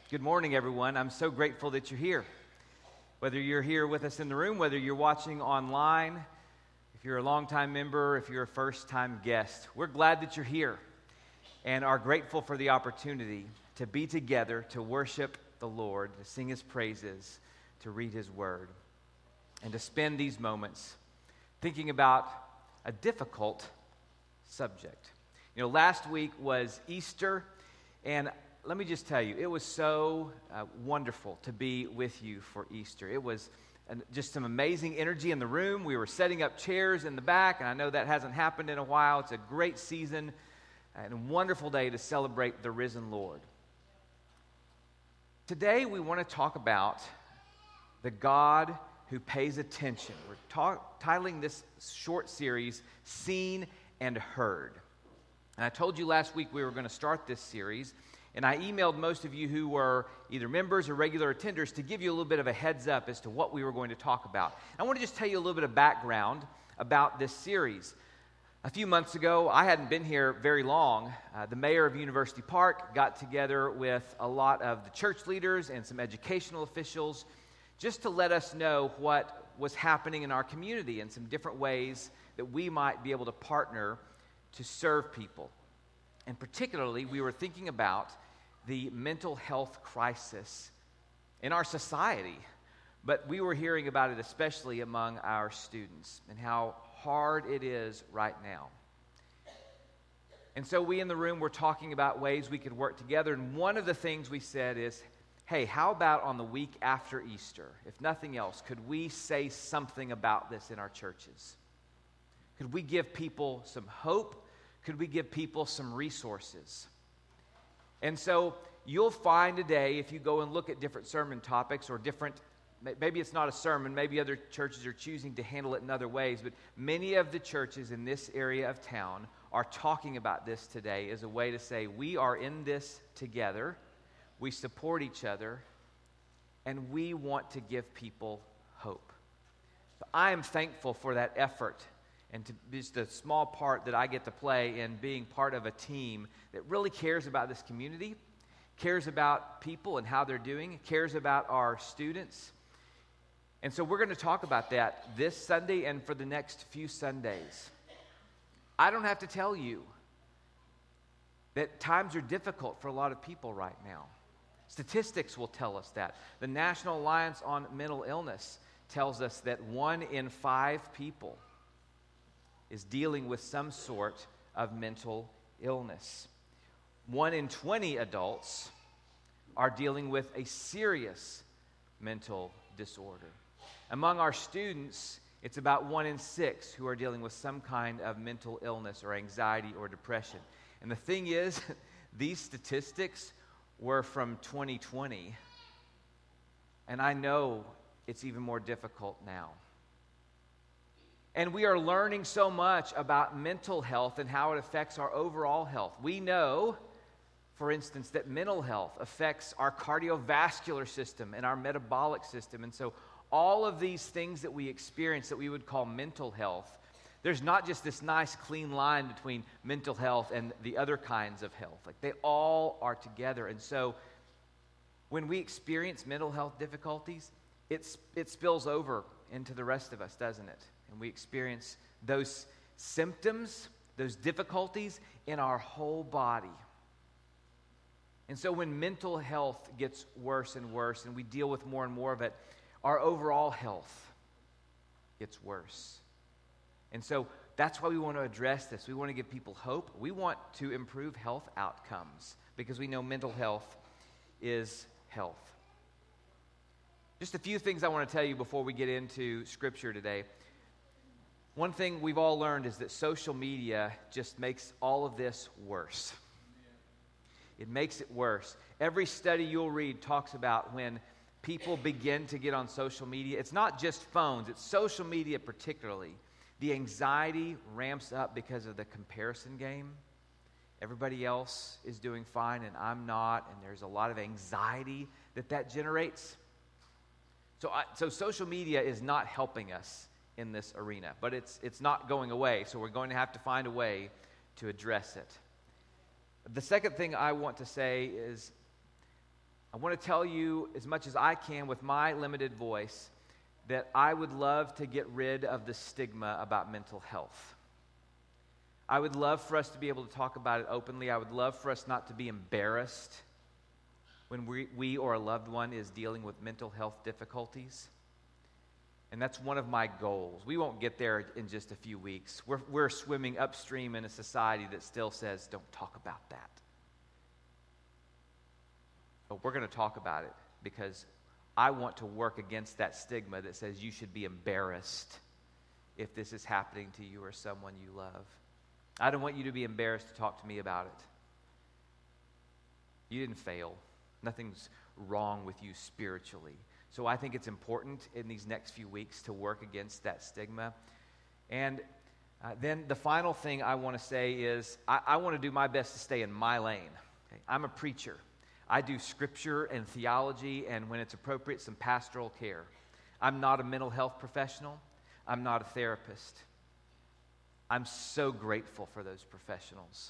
Good morning, everyone. I'm so grateful that you're here. Whether you're here with us in the room, whether you're watching online, if you're a longtime member, if you're a first-time guest, we're glad that you're here and are grateful for the opportunity to be together, to worship the Lord, to sing His praises, to read His Word, and to spend these moments thinking about a difficult subject. You know, last week was Easter, and let me just tell you, it was so wonderful to be with you for Easter. It was just some amazing energy in the room. We were setting up chairs in the back, and I know that hasn't happened in a while. It's a great season and a wonderful day to celebrate the risen Lord. Today, we want to talk about the God who pays attention. We're titling this short series, Seen and Heard. And I told you last week we were going to start this series, and I emailed most of you who were either members or regular attenders to give you a little bit of a heads up as to what we were going to talk about. I want to just tell you a little bit of background about this series. A few months ago, I hadn't been here very long. The mayor of University Park got together with a lot of the church leaders and some educational officials just to let us know what was happening in our community and some different ways that we might be able to partner to serve people. And particularly, we were thinking about the mental health crisis in our society. But we were hearing about it especially among our students and how hard it is right now. And so we in the room were talking about ways we could work together. And one of the things we said is, hey, how about on the week after Easter, if nothing else, could we say something about this in our churches? Could we give people some hope? Could we give people some resources? And so you'll find today, if you go and look at different sermon topics or different, maybe it's not a sermon, maybe other churches are choosing to handle it in other ways, but many of the churches in this area of town are talking about this today as a way to say, we are in this together, we support each other, and we want to give people hope. So I am thankful for that effort and to just a small part that I get to play in being part of a team that really cares about this community, cares about people and how they're doing, cares about our students. And so we're going to talk about that this Sunday and for the next few Sundays. I don't have to tell you that times are difficult for a lot of people right now. Statistics will tell us that. The National Alliance on Mental Illness tells us that 1 in 5 people is dealing with some sort of mental illness. 1 in 20 adults are dealing with a serious mental disorder. Among our students, it's about 1 in 6 who are dealing with some kind of mental illness or anxiety or depression. And the thing is, these statistics were from 2020, and I know it's even more difficult now. And we are learning so much about mental health and how it affects our overall health. We know, for instance, that mental health affects our cardiovascular system and our metabolic system. And so all of these things that we experience that we would call mental health, there's not just this nice clean line between mental health and the other kinds of health. Like they all are together. And so when we experience mental health difficulties, it spills over into the rest of us, doesn't it? And we experience those symptoms, those difficulties in our whole body. And so when mental health gets worse and worse and we deal with more and more of it, our overall health gets worse. And so that's why we want to address this. We want to give people hope. We want to improve health outcomes because we know mental health is health. Just a few things I want to tell you before we get into Scripture today. One thing we've all learned is that social media just makes all of this worse. It makes it worse. Every study you'll read talks about when people begin to get on social media. It's not just phones, it's social media particularly. The anxiety ramps up because of the comparison game. Everybody else is doing fine and I'm not, and there's a lot of anxiety that generates. So social media is not helping us in this arena, but it's not going away, so we're going to have to find a way to address it. The second thing I want to say is I I want to tell you as much as I can with my limited voice that I would love to get rid of the stigma about mental health. I would love for us to be able to talk about it openly. I would love for us not to be embarrassed when we or a loved one is dealing with mental health difficulties. And that's one of my goals. We won't get there in just a few weeks. We're swimming upstream in a society that still says, don't talk about that. But we're going to talk about it because I want to work against that stigma that says you should be embarrassed if this is happening to you or someone you love. I don't want you to be embarrassed to talk to me about it. You didn't fail. Nothing's wrong with you spiritually. So I think it's important in these next few weeks to work against that stigma. And then the final thing I want to say is I want to do my best to stay in my lane. Okay? I'm a preacher. I do scripture and theology and, when it's appropriate, some pastoral care. I'm not a mental health professional. I'm not a therapist. I'm so grateful for those professionals.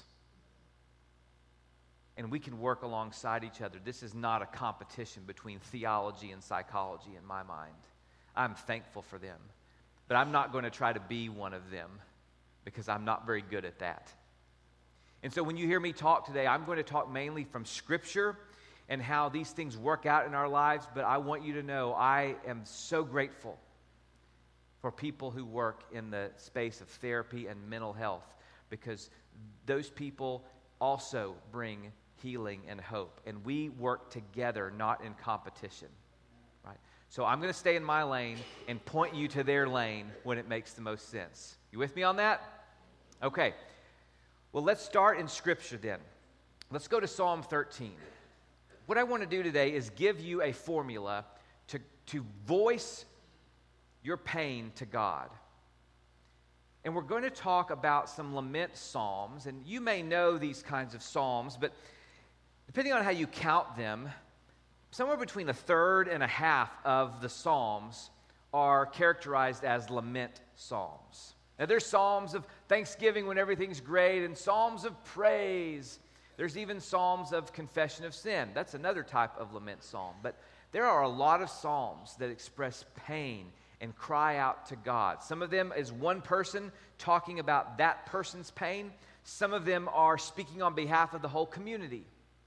And we can work alongside each other. This is not a competition between theology and psychology in my mind. I'm thankful for them. But I'm not going to try to be one of them because I'm not very good at that. And so when you hear me talk today, I'm going to talk mainly from Scripture and how these things work out in our lives. But I want you to know I am so grateful for people who work in the space of therapy and mental health, because those people also bring healing and hope. And we work together, not in competition. Right? So I'm going to stay in my lane and point you to their lane when it makes the most sense. You with me on that? Okay. Well, let's start in Scripture then. Let's go to Psalm 13. What I want to do today is give you a formula to voice your pain to God. And we're going to talk about some lament psalms. And you may know these kinds of psalms, but depending on how you count them, somewhere between a third and a half of the psalms are characterized as lament psalms. Now, there's psalms of thanksgiving when everything's great, and psalms of praise. There's even psalms of confession of sin. That's another type of lament psalm. But there are a lot of psalms that express pain and cry out to God. Some of them is one person talking about that person's pain. Some of them are speaking on behalf of the whole community.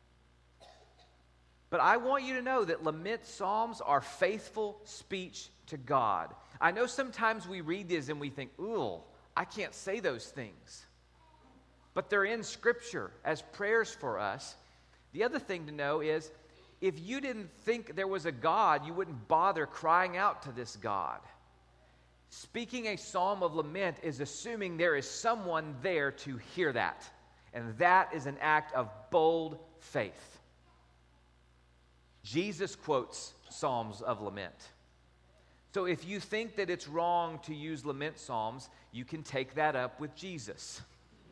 But I want you to know that lament psalms are faithful speech to God. I know sometimes we read these and we think, ooh, I can't say those things. But they're in Scripture as prayers for us. The other thing to know is, if you didn't think there was a God, you wouldn't bother crying out to this God. Speaking a psalm of lament is assuming there is someone there to hear that. And that is an act of bold faith. Jesus quotes psalms of lament. So if you think that it's wrong to use lament psalms, you can take that up with Jesus.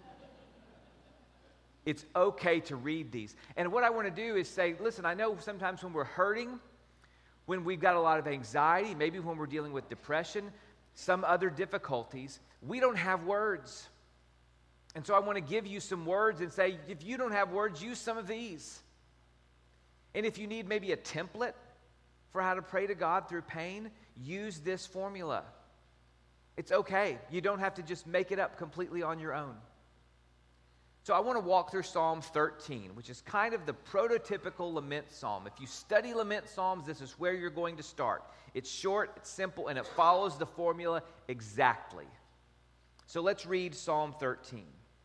It's okay to read these. And what I want to do is say, listen, I know sometimes when we're hurting, when we've got a lot of anxiety, maybe when we're dealing with depression, some other difficulties, we don't have words. And so I want to give you some words and say, if you don't have words, use some of these. And if you need maybe a template for how to pray to God through pain, use this formula. It's okay. You don't have to just make it up completely on your own. So I want to walk through Psalm 13, which is kind of the prototypical lament psalm. If you study lament psalms, this is where you're going to start. It's short, it's simple, and it follows the formula exactly. So let's read Psalm 13.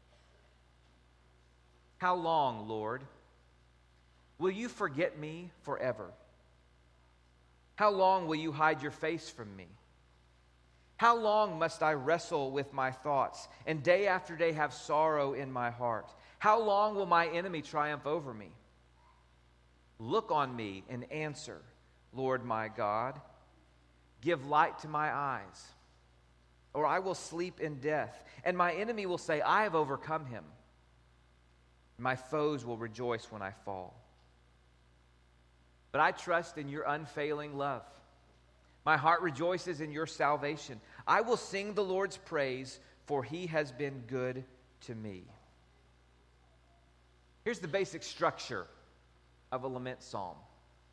How long, Lord, will you forget me forever? How long will you hide your face from me? How long must I wrestle with my thoughts and day after day have sorrow in my heart? How long will my enemy triumph over me? Look on me and answer, Lord my God. Give light to my eyes, or I will sleep in death, and my enemy will say, I have overcome him. My foes will rejoice when I fall. But I trust in your unfailing love. My heart rejoices in your salvation. I will sing the Lord's praise, for he has been good to me. Here's the basic structure of a lament psalm.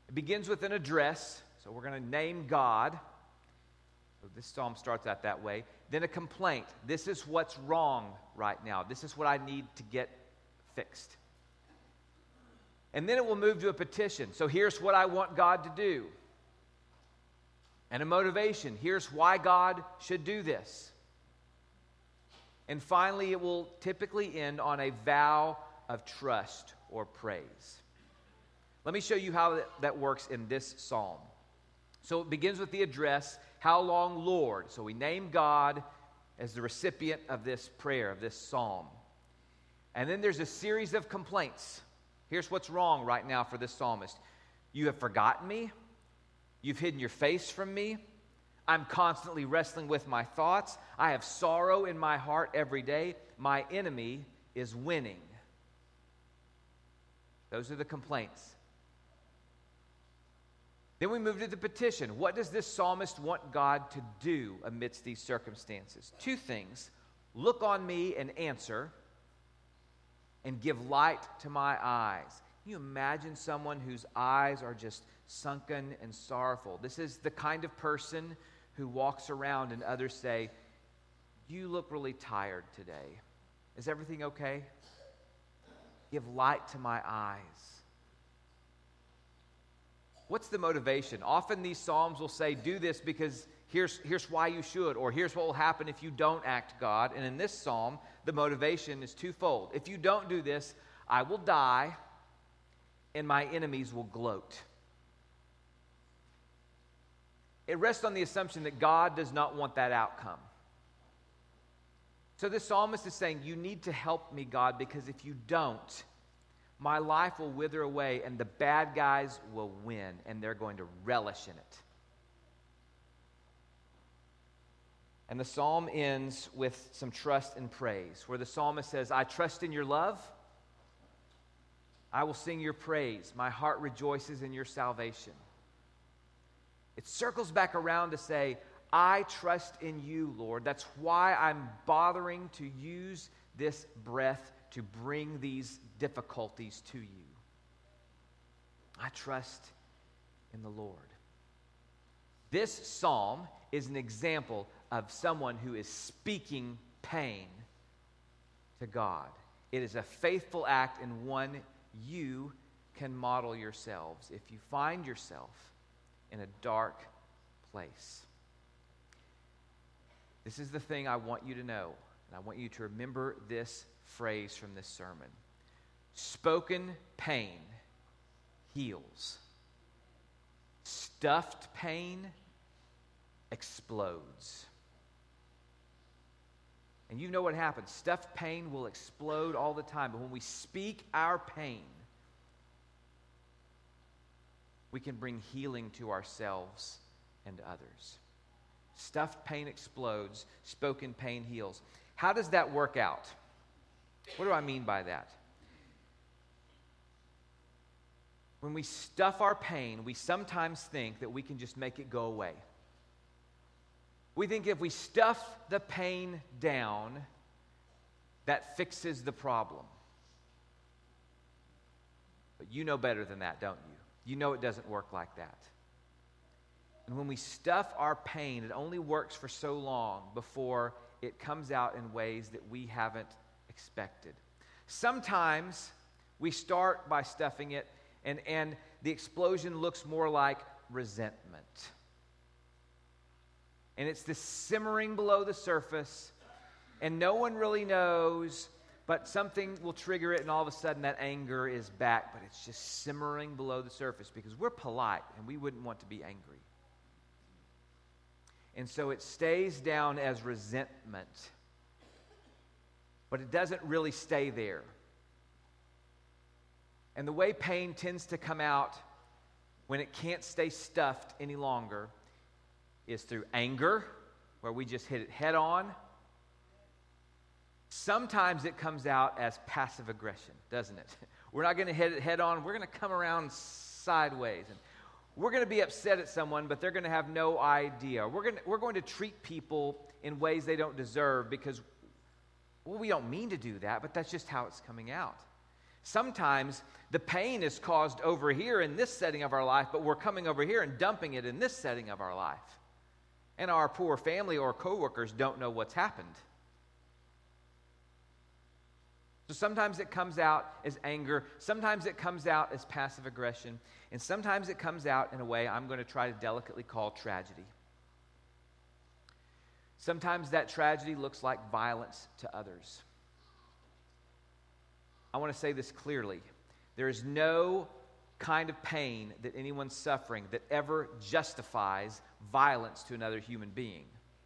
It begins with an address, so we're going to name God. So this psalm starts out that way. Then a complaint. This is what's wrong right now. This is what I need to get fixed. And then it will move to a petition. So here's what I want God to do. And a motivation. Here's why God should do this. And finally, it will typically end on a vow of trust or praise. Let me show you how that works in this psalm. So it begins with the address, how long, Lord? So we name God as the recipient of this prayer, of this psalm. And then there's a series of complaints. Here's what's wrong right now for this psalmist. You have forgotten me. You've hidden your face from me. I'm constantly wrestling with my thoughts. I have sorrow in my heart every day. My enemy is winning. Those are the complaints. Then we move to the petition. What does this psalmist want God to do amidst these circumstances? Two things. Look on me and answer, and give light to my eyes. Can you imagine someone whose eyes are just sunken and sorrowful? This is the kind of person who walks around and others say, you look really tired today. Is everything okay? Give light to my eyes. What's the motivation? Often these psalms will say, do this because here's why you should, or here's what will happen if you don't act, God. And in this psalm, the motivation is twofold. If you don't do this, I will die, and my enemies will gloat. It rests on the assumption that God does not want that outcome. So this psalmist is saying, you need to help me, God, because if you don't, my life will wither away and the bad guys will win and they're going to relish in it. And the psalm ends with some trust and praise, where the psalmist says, I trust in your love. I will sing your praise. My heart rejoices in your salvation. It circles back around to say, I trust in you, Lord. That's why I'm bothering to use this breath to bring these difficulties to you. I trust in the Lord. This psalm is an example of someone who is speaking pain to God. It is a faithful act and one you can model yourselves if you find yourself in a dark place. This is the thing I want you to know, and I want you to remember this phrase from this sermon. Spoken pain heals. Stuffed pain explodes. And you know what happens. Stuffed pain will explode all the time. But when we speak our pain, we can bring healing to ourselves and others. Stuffed pain explodes. Spoken pain heals. How does that work out? What do I mean by that? When we stuff our pain, we sometimes think that we can just make it go away. We think if we stuff the pain down, that fixes the problem. But you know better than that, don't you? You know it doesn't work like that. And when we stuff our pain, it only works for so long before it comes out in ways that we haven't expected. Sometimes we start by stuffing it, and the explosion looks more like resentment. And it's this simmering below the surface, and no one really knows, but something will trigger it, and all of a sudden that anger is back, but it's just simmering below the surface because we're polite, and we wouldn't want to be angry. And so it stays down as resentment, but it doesn't really stay there. And the way pain tends to come out when it can't stay stuffed any longer is through anger, where we just hit it head on. Sometimes it comes out as passive aggression, doesn't it? We're not going to hit it head on. We're going to come around sideways. And we're going to be upset at someone, but they're going to have no idea. We're going to treat people in ways they don't deserve because, well, we don't mean to do that, but that's just how it's coming out. Sometimes the pain is caused over here in this setting of our life, but we're coming over here and dumping it in this setting of our life. And our poor family or coworkers don't know what's happened. So sometimes it comes out as anger, sometimes it comes out as passive aggression, and sometimes it comes out in a way I'm going to try to delicately call tragedy. Sometimes that tragedy looks like violence to others. I want to say this clearly. There is no kind of pain that anyone's suffering that ever justifies violence to another human being.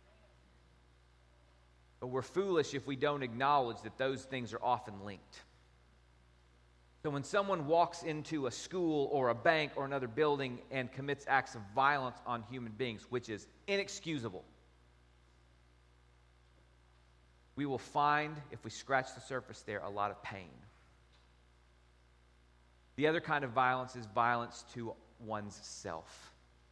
But we're foolish if we don't acknowledge that those things are often linked. So when someone walks into a school or a bank or another building and commits acts of violence on human beings, which is inexcusable, we will find, if we scratch the surface there, a lot of pain. The other kind of violence is violence to one's self.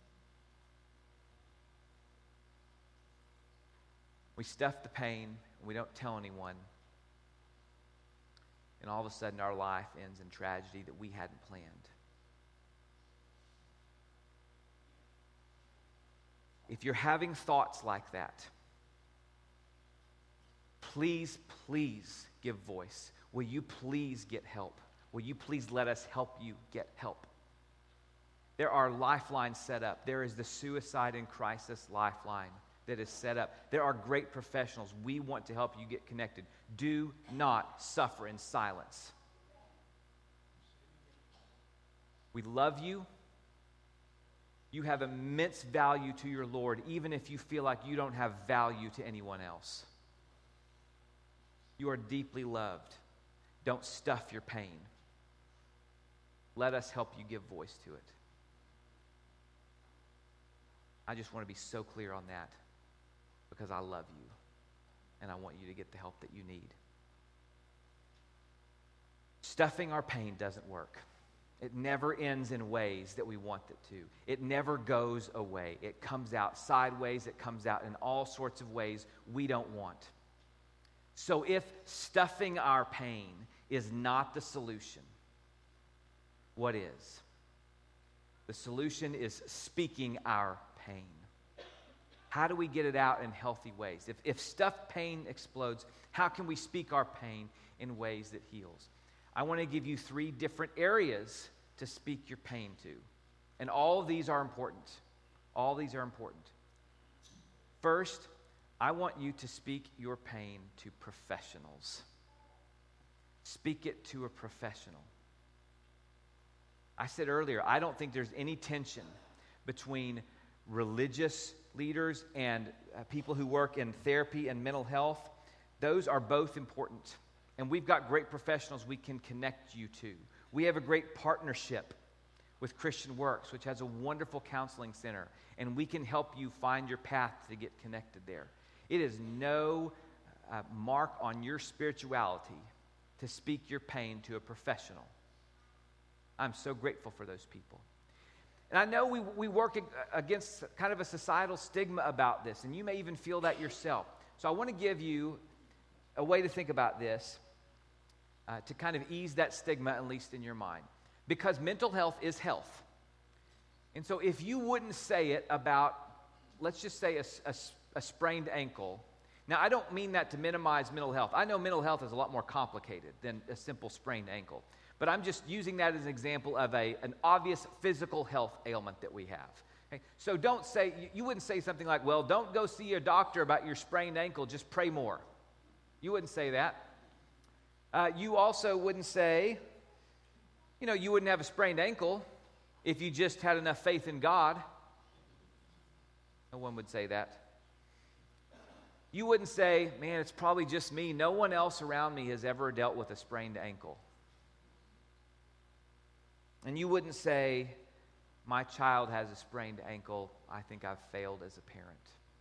We stuff the pain, and we don't tell anyone, and all of a sudden our life ends in tragedy that we hadn't planned. If you're having thoughts like that, please give voice. Will you please get help? Will you please let us help you get help? There are lifelines set up. There is the Suicide and Crisis Lifeline that is set up. There are great professionals. We want to help you get connected. Do not suffer in silence. We love you. You have immense value to your Lord, even if you feel like you don't have value to anyone else. You are deeply loved. Don't stuff your pain. Let us help you give voice to it. I just want to be so clear on that because I love you and I want you to get the help that you need. Stuffing our pain doesn't work. It never ends in ways that we want it to. It never goes away. It comes out sideways. It comes out in all sorts of ways we don't want. So if stuffing our pain is not the solution, what is? The solution is speaking our pain. How do we get it out in healthy ways? If stuffed pain explodes, how can we speak our pain in ways that heals? I want to give you 3 different areas to speak your pain to. And all of these are important. All these are important. First, I want you to speak your pain to professionals. Speak it to a professional. I said earlier, I don't think there's any tension between religious leaders and people who work in therapy and mental health. Those are both important. And we've got great professionals we can connect you to. We have a great partnership with Christian Works, which has a wonderful counseling center, and we can help you find your path to get connected there. It is no mark on your spirituality to speak your pain to a professional. I'm so grateful for those people. And I know we work against kind of a societal stigma about this, and you may even feel that yourself. So I want to give you a way to think about this to kind of ease that stigma, at least in your mind. Because mental health is health. And so if you wouldn't say it about, let's just say a sprained ankle. Now, I don't mean that to minimize mental health. I know mental health is a lot more complicated than a simple sprained ankle. But I'm just using that as an example of an obvious physical health ailment that we have. Okay? So don't say, you wouldn't say something like, well, don't go see your doctor about your sprained ankle, just pray more. You wouldn't say that. You also wouldn't say, you wouldn't have a sprained ankle if you just had enough faith in God. No one would say that. You wouldn't say, man, it's probably just me. No one else around me has ever dealt with a sprained ankle. And you wouldn't say, my child has a sprained ankle. I think I've failed as a parent.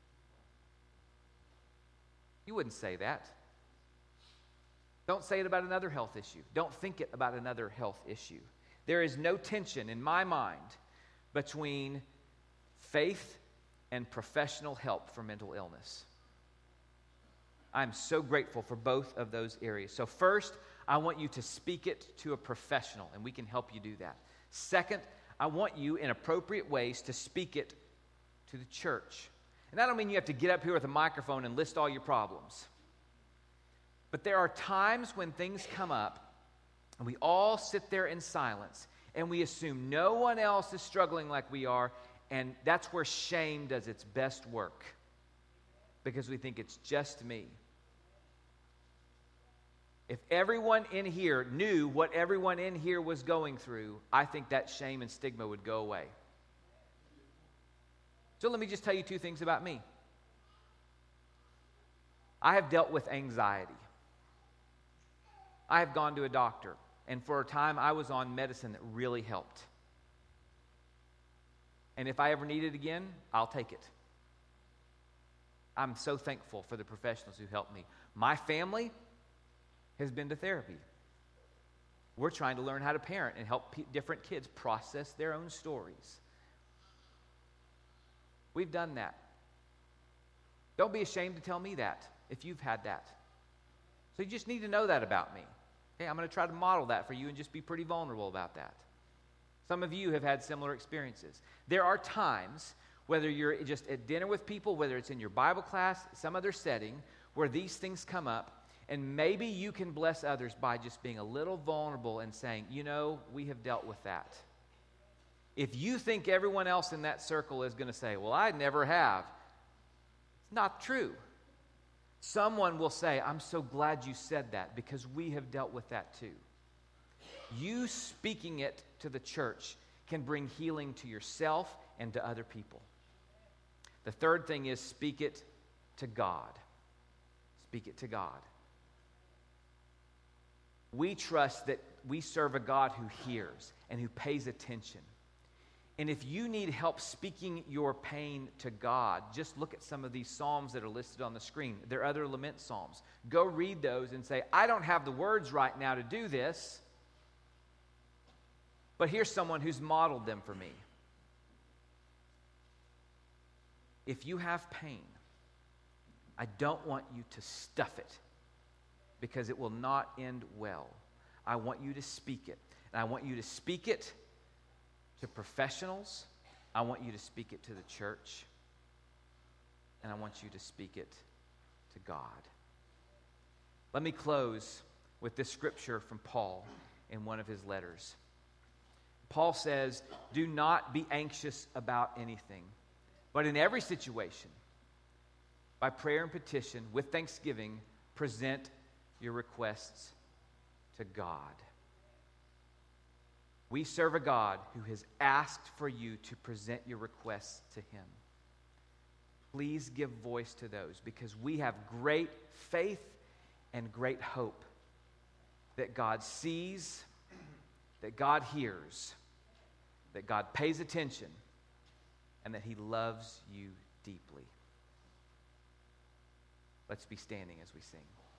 You wouldn't say that. Don't say it about another health issue. Don't think it about another health issue. There is no tension in my mind between faith and professional help for mental illness. I'm so grateful for both of those areas. So first, I want you to speak it to a professional, and we can help you do that. Second, I want you in appropriate ways to speak it to the church. And I don't mean you have to get up here with a microphone and list all your problems. But there are times when things come up, and we all sit there in silence, and we assume no one else is struggling like we are, and that's where shame does its best work, because we think it's just me. If everyone in here knew what everyone in here was going through, I think that shame and stigma would go away. So let me just tell you two things about me. I have dealt with anxiety. I have gone to a doctor, and for a time I was on medicine that really helped. And if I ever need it again, I'll take it. I'm so thankful for the professionals who helped me. My family has been to therapy. We're trying to learn how to parent and help different kids process their own stories. We've done that. Don't be ashamed to tell me that if you've had that. So you just need to know that about me. Okay, I'm going to try to model that for you and just be pretty vulnerable about that. Some of you have had similar experiences. There are times, whether you're just at dinner with people, whether it's in your Bible class, some other setting, where these things come up, and maybe you can bless others by just being a little vulnerable and saying, you know, we have dealt with that. If you think everyone else in that circle is going to say, well, I never have, it's not true. Someone will say, I'm so glad you said that, because we have dealt with that too. You speaking it to the church can bring healing to yourself and to other people. The third thing is speak it to God. Speak it to God. We trust that we serve a God who hears and who pays attention. And if you need help speaking your pain to God, just look at some of these psalms that are listed on the screen. There are other lament psalms. Go read those and say, I don't have the words right now to do this, but here's someone who's modeled them for me. If you have pain, I don't want you to stuff it, because it will not end well. I want you to speak it. And I want you to speak it to professionals. I want you to speak it to the church. And I want you to speak it to God. Let me close with this scripture from Paul in one of his letters. Paul says, do not be anxious about anything, but in every situation, by prayer and petition, with thanksgiving, present your requests to God. We serve a God who has asked for you to present your requests to Him. Please give voice to those, because we have great faith and great hope that God sees, that God hears, that God pays attention, and that He loves you deeply. Let's be standing as we sing.